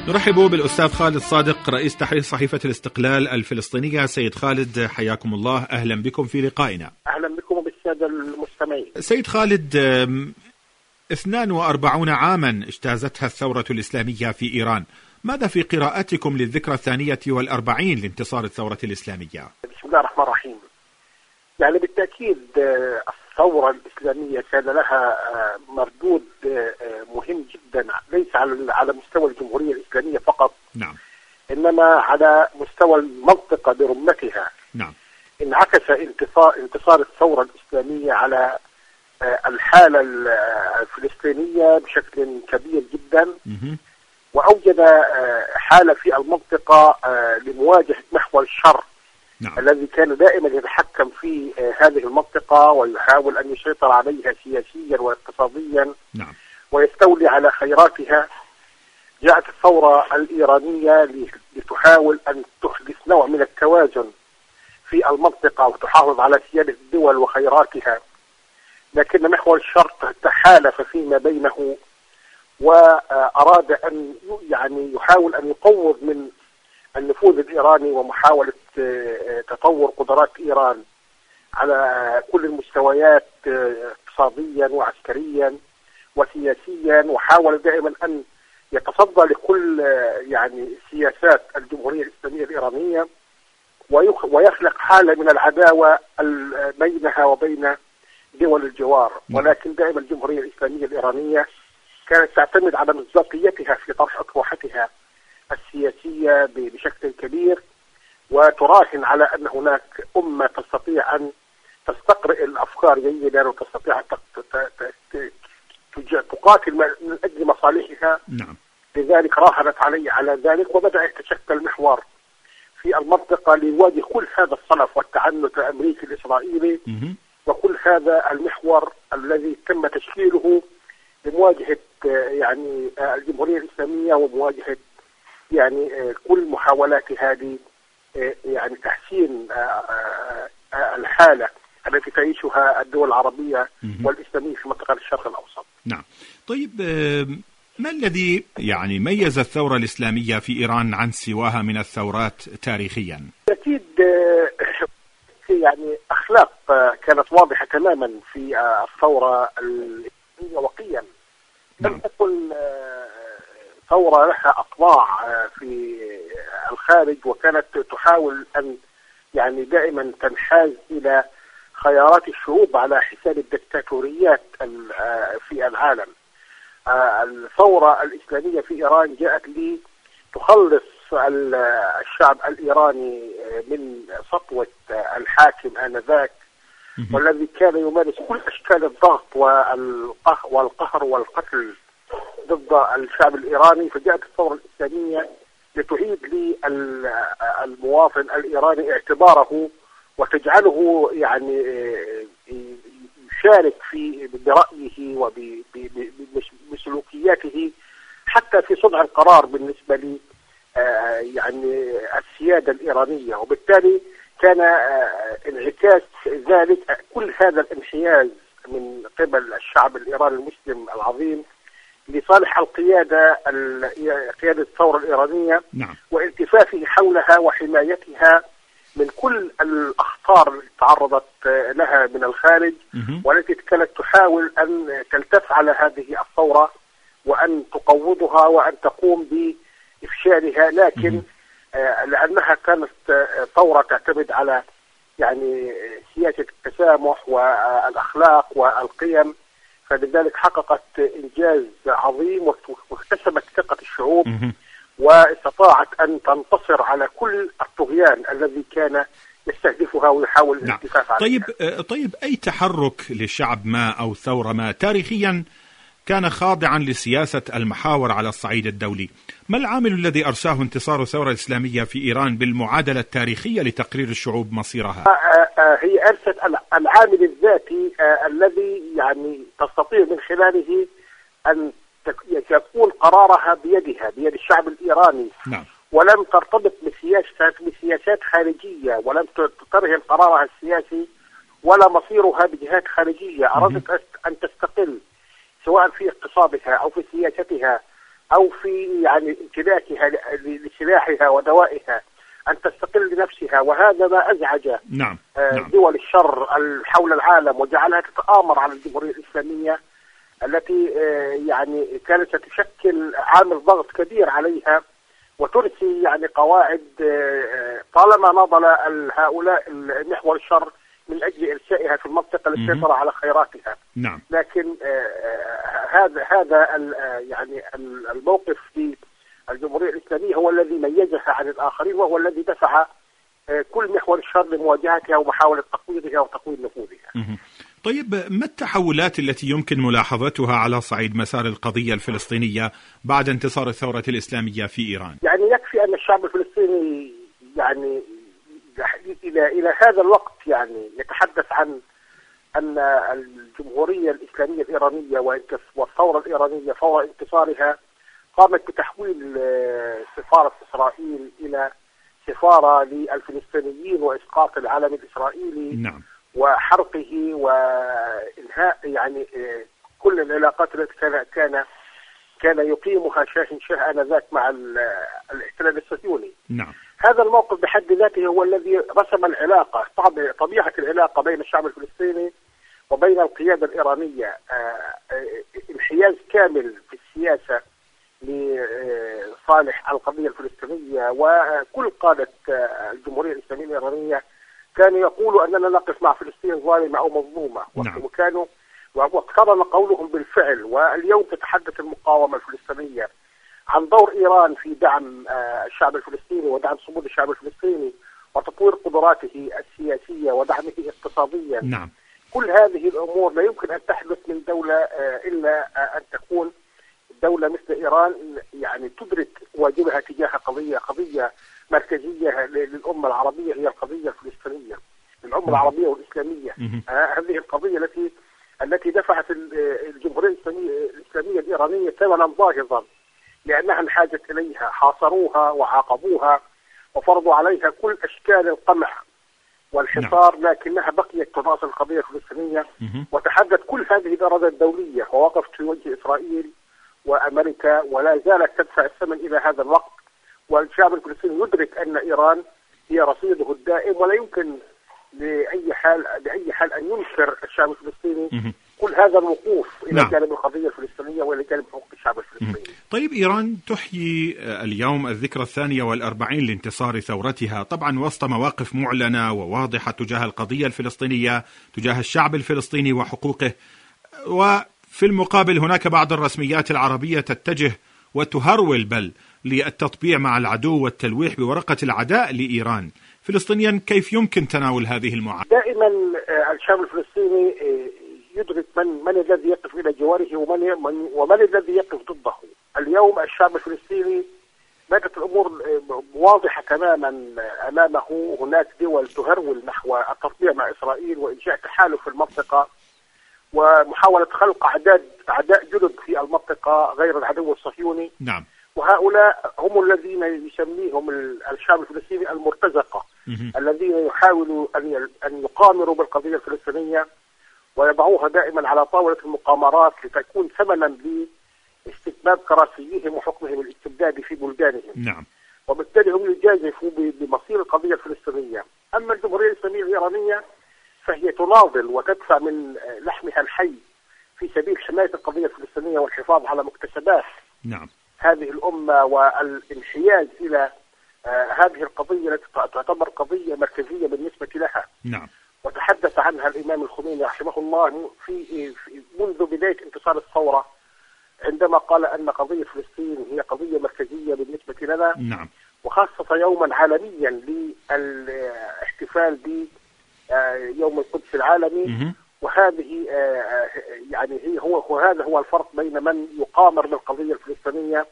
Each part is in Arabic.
نرحب بالأستاذ خالد صادق رئيس تحرير صحيفة الاستقلال الفلسطينية. سيد خالد حياكم الله، أهلا بكم في لقائنا. أهلا بكم وبالسادة المستمعين. سيد خالد، 42 عاما اجتازتها الثورة الإسلامية في إيران، ماذا في قراءتكم للذكرى 42 لانتصار الثورة الإسلامية؟ بسم الله الرحمن الرحيم. يعني بالتأكيد الثورة الإسلامية كان لها مردود مهم جدا، ليس على مستوى الجمهورية الإسلامية فقط، نعم، إنما على مستوى المنطقة برمتها. نعم. انعكس انتصار الثورة الإسلامية على الحالة الفلسطينية بشكل كبير جدا، وأوجد حالة في المنطقة لمواجهة محور الشر، نعم، الذي كان دائما يتحكم في هذه المنطقة ويحاول أن يسيطر عليها سياسيا واقتصاديا، نعم، ويستولي على خيراتها. جاءت الثورة الإيرانية لتحاول أن تحدث نوع من التوازن في المنطقة وتحافظ على سيادة الدول وخيراتها، لكن محور الشر تحالف فيما بينه وأراد أن يحاول أن يقوض من النفوذ الإيراني ومحاولة تطور قدرات إيران على كل المستويات، اقتصاديا وعسكريا وسياسيا، وحاول دائما أن يتصدى لكل سياسات الجمهورية الإسلامية الإيرانية، ويخلق حالة من العداوة بينها وبين دول الجوار. ولكن دائما الجمهورية الإسلامية الإيرانية كانت تعتمد على مصداقيتها في طرح أطروحتها السياسية بشكل كبير، وتراهن على أن هناك أمة تستطيع أن تستقرئ الأفكار جيدا وتستطيع أن تقاتل من أجل مصالحها. نعم. لذلك راهنت على ذلك، وبدأ يتشكل محور في المنطقة ليواجه كل هذا الصلف والتعنت الأمريكي الإسرائيلي، وكل هذا المحور الذي تم تشكيله لمواجهة الجمهورية الإسلامية ومواجهة كل محاولاتها تحسين الحالة التي تعيشها الدول العربية والإسلامية في منطقة الشرق الأوسط. نعم. طيب، ما الذي ميز الثورة الإسلامية في إيران عن سواها من الثورات تاريخيا؟ أكيد أخلاق كانت واضحة تماما في الثورة الإسلامية وقيم. لم تكن ثورة لها أطباع في الخارج، وكانت تحاول أن دائما تنحاز إلى خيارات الشعوب على حساب الدكتاتوريات في العالم. الثورة الإسلامية في إيران جاءت لتخلص الشعب الإيراني من سطوة الحاكم آنذاك، والذي كان يمارس كل أشكال الضغط والقهر والقتل ضد الشعب الإيراني. فجاءت الثورة الإسلامية لتعيد للمواطن الإيراني اعتباره وتجعله يشارك برأيه وبسلوكياته حتى في صنع القرار بالنسبة لي السيادة الإيرانية. وبالتالي كان انعكاس ذلك كل هذا الانحياز من قبل الشعب الإيراني المسلم العظيم لصالح قيادة الثورة الإيرانية، نعم، والتفافه حولها وحمايتها من كل الأخطار التي تعرضت لها من الخارج، والتي كانت تحاول أن تلتف على هذه الثورة وأن تقوضها وأن تقوم بإفشالها. لكن لأنها كانت ثورة تعتمد على سياسة التسامح والأخلاق والقيم، فلذلك حققت إنجاز عظيم واكتسبت ثقة الشعوب، واستطاعت أن تنتصر على كل الطغيان الذي كان يستهدفها ويحاول الالتفاف عليها. طيب، أي تحرك للشعب ما أو ثورة ما تاريخيا كان خاضعا لسياسة المحاور على الصعيد الدولي، ما العامل الذي أرساه انتصار الثورة الإسلامية في إيران بالمعادلة التاريخية لتقرير الشعوب مصيرها؟ هي أرست العامل الذاتي الذي تستطيع من خلاله أن يكون قرارها بيد الشعب الإيراني. نعم. ولم ترتبط بسياسات خارجية، ولم ترهن قرارها السياسي ولا مصيرها بجهات خارجية. أرادت أن تستقل سواء في اقتصادها أو في سياستها أو في يعني امتلاكها لسلاحها ودوائها أن تستقل بنفسها، وهذا ما أزعج نعم. دول الشر حول العالم وجعلها تتآمر على الجمهورية الإسلامية التي يعني كانت ستشكل عامل ضغط كبير عليها وترسي يعني قواعد طالما ناضل هؤلاء محور الشر من أجل إرسائها في المنطقة للسيطرة على خيراتها. نعم. لكن هذا يعني الموقف في الجمهورية الإسلامية هو الذي ميزها عن الآخرين، وهو الذي دفع كل محور الشر لمواجهتها ومحاولة تقويضها وتقويض نفوذها. طيب، ما التحولات التي يمكن ملاحظتها على صعيد مسار القضية الفلسطينية بعد انتصار الثورة الإسلامية في إيران؟ يعني يكفي أن الشعب الفلسطيني يعني إلى هذا الوقت يعني يتحدث عن أن الجمهورية الإسلامية الإيرانية والثورة الإيرانية فور انتصارها قامت بتحويل سفارة إسرائيل إلى سفارة للفلسطينيين وإسقاط العلم الإسرائيلي. نعم. وحرقه وإنهاء يعني كل العلاقات التي كان يقيمها شاهن شاه آنذاك مع الاحتلال الصهيوني. نعم. هذا الموقف بحد ذاته هو الذي رسم العلاقة، طبيعة العلاقة بين الشعب الفلسطيني وبين القيادة الإيرانية، انحياز كامل في السياسة لصالح القضية الفلسطينية. وكل قادة الجمهورية الإسلامية الإيرانية كانوا يقولوا أننا نقف مع فلسطين ظالمة أو مظلومة. نعم. وكانوا واقترن قولهم بالفعل. واليوم تتحدث المقاومة الفلسطينية عن دور إيران في دعم الشعب الفلسطيني ودعم صمود الشعب الفلسطيني وتطوير قدراته السياسية ودعمه اقتصاديا. نعم. كل هذه الأمور لا يمكن أن تحدث من دولة إلا أن تكون دولة مثل إيران يعني تدرك واجبها تجاه قضية مركزية للأمة العربية، هي القضية الفلسطينية، الأمة العربية والإسلامية. هذه القضية التي دفعت الجمهورية الإسلامية الإيرانية ثمنا باهظا لأنها انحازت إليها، حاصروها وعاقبوها وفرضوا عليها كل أشكال القمع والحصار. نعم. لكنها بقيت تناصر القضية الفلسطينية وتحدت كل هذه الإرادة الدولية ووقفت في وجه إسرائيل وأمريكا، ولا زالت تدفع الثمن إلى هذا الوقت. والشعب الفلسطيني يدرك أن إيران هي رصيده الدائم، ولا يمكن بأي حال أن ينكر الشعب الفلسطيني كل هذا الوقوف إلى جانب القضية الفلسطينية وإلى جانب حقوق الشعب الفلسطيني. طيب، إيران تحيي اليوم الذكرى 42 لانتصار ثورتها، طبعا وسط مواقف معلنة وواضحة تجاه القضية الفلسطينية، تجاه الشعب الفلسطيني وحقوقه. وفي المقابل هناك بعض الرسميات العربية تتجه وتهرول بل للتطبيع مع العدو والتلويح بورقة العداء لإيران. فلسطينيا كيف يمكن تناول هذه المعادلة؟ دائما الشعب الفلسطيني يدرك من الذي يقف إلى جواره ومن الذي يقف ضده. اليوم الشعب الفلسطيني باتت الأمور واضحة تماما أمامه. هناك دول تهرول نحو التطبيع مع إسرائيل وإنشاء تحالف في المنطقة ومحاولة خلق أعداء جدد في المنطقة غير العدو الصهيوني. نعم. وهؤلاء هم الذين يسميهم الشعب الفلسطيني المرتزقة، الذين يحاولوا أن يقامروا بالقضية الفلسطينية ويضعوها دائما على طاولة المقامرات لتكون ثمنا لاستتباب كراسيهم وحكمهم الاستبدادي في بلدانهم. نعم. وبالتالي هم يجازفوا بمصير القضية الفلسطينية. أما الجمهورية الإسلامية الإيرانية فهي تناضل وتدفع من لحمها الحي في سبيل حماية القضية الفلسطينية والحفاظ على مكتسبات نعم. هذه الأمة والانحياز إلى هذه القضية التي تعتبر قضية مركزية بالنسبة لها. نعم. وتحدث عنها الإمام الخميني رحمه الله في منذ بداية انتصار الثورة عندما قال أن قضية فلسطين هي قضية مركزية بالنسبة لنا. نعم. وخاصة يوما عالميا للاحتفال بيوم القدس العالمي. وهذه يعني هذا هو الفرق بين من يقامر بالقضية الفلسطينية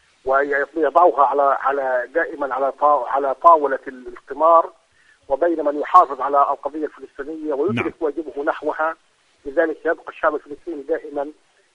ويضعها على دائما على طاولة القمار، وبين من يحافظ على القضية الفلسطينية ويدرك واجبه نحوها. لذلك يبقى الشعب الفلسطيني دائما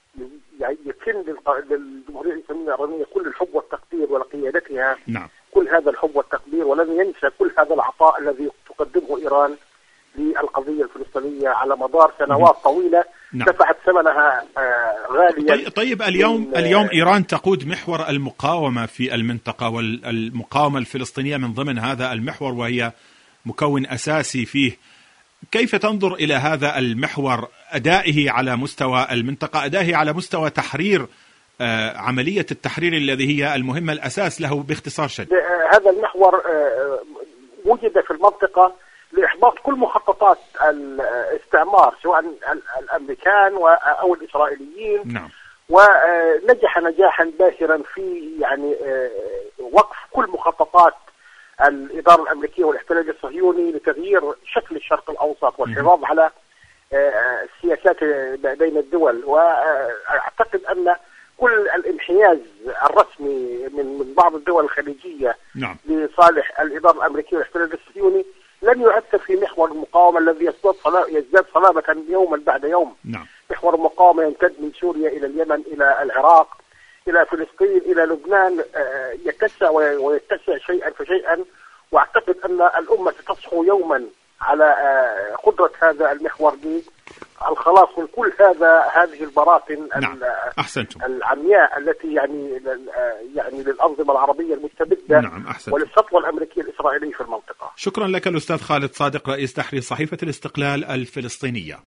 يكن للجمهورية الإسلامية الإيرانية كل الحب والتقدير ولقيادتها. نعم. كل هذا الحب والتقدير، ولن ينسى كل هذا العطاء الذي تقدمه إيران للقضية الفلسطينية على مدار سنوات طويلة. نعم. دفعت ثمنها غاليا. طيب اليوم إيران تقود محور المقاومة في المنطقة، والمقاومة الفلسطينية من ضمن هذا المحور وهي مكون أساسي فيه. كيف تنظر إلى هذا المحور، أدائه على مستوى المنطقة، أدائه على مستوى تحرير عملية التحرير الذي هي المهمة الأساس له باختصار شديد؟ هذا المحور وجد في المنطقة لإحباط كل مخططات الاستعمار سواء الأمريكان أو الإسرائيليين. نعم. ونجح نجاحا باهرا في يعني وقف كل مخططات الإدارة الأمريكية والاحتلال الصهيوني لتغيير شكل الشرق الأوسط والحفاظ على السياسات بين الدول. وأعتقد أن كل الانحياز الرسمي من بعض الدول الخليجية نعم. لصالح الإدارة الأمريكية والاحتلال الصهيوني لن يؤثر في محور المقاومة الذي يزداد صلابة يوما بعد يوم. نعم. محور المقاومة يمتد من سوريا إلى اليمن إلى العراق إلى فلسطين إلى لبنان، يتسع ويتسع شيئا فشيئا. وأعتقد أن الأمة ستصحو يوما على قدرة هذا المحور للخلاص من كل هذه البراكين. نعم. أحسنتم. العمياء التي يعني للأنظمة العربية المستبدة. نعم. أحسنتم. وللسطوة الأمريكية الإسرائيلية في المنطقة. شكرا لك الأستاذ خالد صادق، رئيس تحرير صحيفة الاستقلال الفلسطينية.